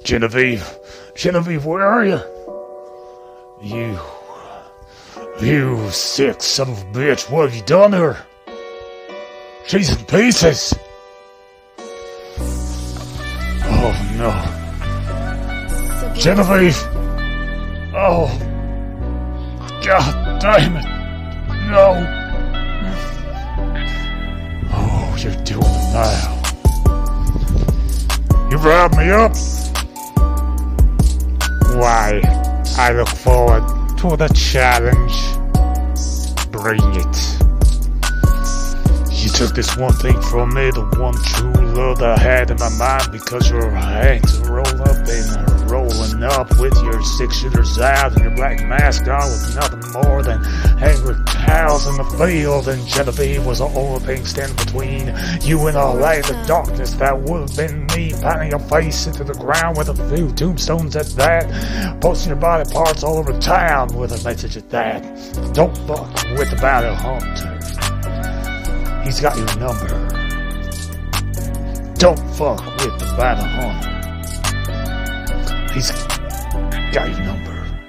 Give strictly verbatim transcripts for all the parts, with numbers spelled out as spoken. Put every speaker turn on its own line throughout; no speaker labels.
Genevieve, Genevieve, where are you? You, you sick son of a bitch, what have you done to her? She's in pieces. Oh no. Genevieve! Oh, God damn it! No! Oh, you're doing it now. You riled me up. Why, I look forward to the challenge. Bring it. You took this one thing from me, the one true love that I had in my mind, because you're hands roll up and rolling up with your six shooters out and your black mask on with nothing more than angry cows in the field. And Genevieve was the only thing standing between you and the light of darkness that would have been me, pounding your face into the ground with a few tombstones at that, posting your body parts all over town with a message at that. Don't fuck with the bounty hunter. He's got your number. Don't fuck with the bounty hunter. He's got your number.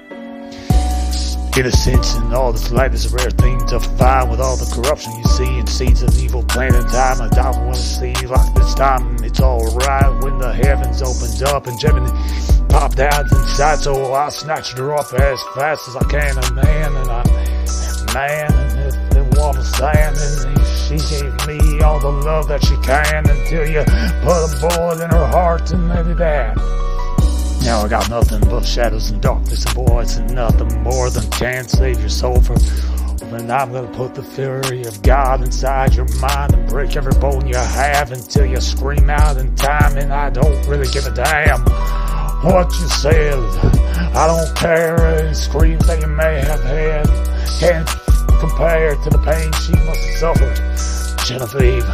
Innocence and all this light is a rare thing to find, with all the corruption you see and seeds of evil planted in time. I don't want to see like this time. It's alright when the heavens opened up and Gemini popped out inside, so I snatched her off as fast as I can. And man, and I, man, and if they want to stand, and she gave me all the love that she can until you put a bullet in her heart, and maybe that. Now I got nothing but shadows and darkness, and boy, it's nothing more than can't save your soul from. And I'm gonna put the fury of God inside your mind and break every bone you have until you scream out in time. And I don't really give a damn what you said. I don't care. And screams that you may have had can't compare to the pain she must have suffered. Genevieve.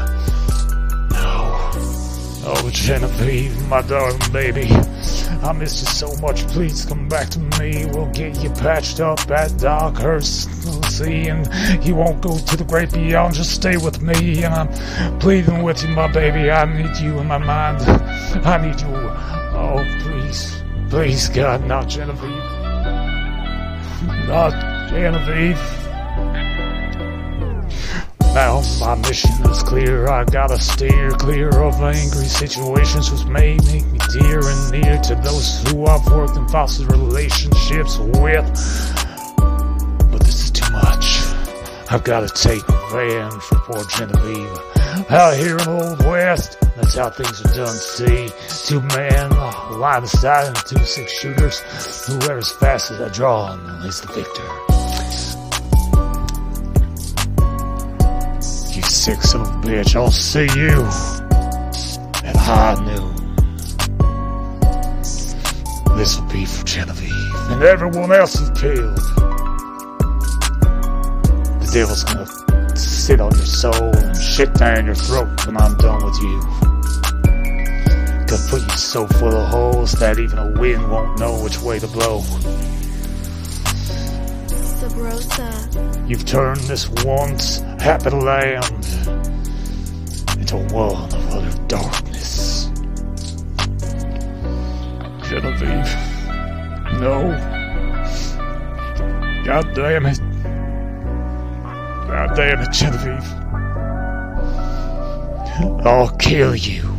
Oh, Genevieve, my darling baby, I miss you so much. Please come back to me. We'll get you patched up at Dockhurst, see, and you won't go to the great beyond. Just stay with me, and I'm pleading with you, my baby. I need you in my mind. I need you. Oh, please, please, God, not Genevieve, not Genevieve. Now my mission is clear. I gotta steer clear of angry situations which may make me dear and near to those who I've worked in false relationships with. But this is too much. I've gotta take revenge for poor Genevieve. Out here in the Old West, that's how things are done, see. Two men line aside and two six shooters. Whoever's fastest at drawing is the victor. You sick son of a bitch, I'll see you at high noon. This will be for Genevieve and everyone else you've killed. The devil's gonna sit on your soul and shit down your throat when I'm done with you. Gonna put you so full of holes that even a wind won't know which way to blow. You've turned this once happy land into one of utter darkness. Genevieve, no. God damn it. God damn it, Genevieve. I'll kill you.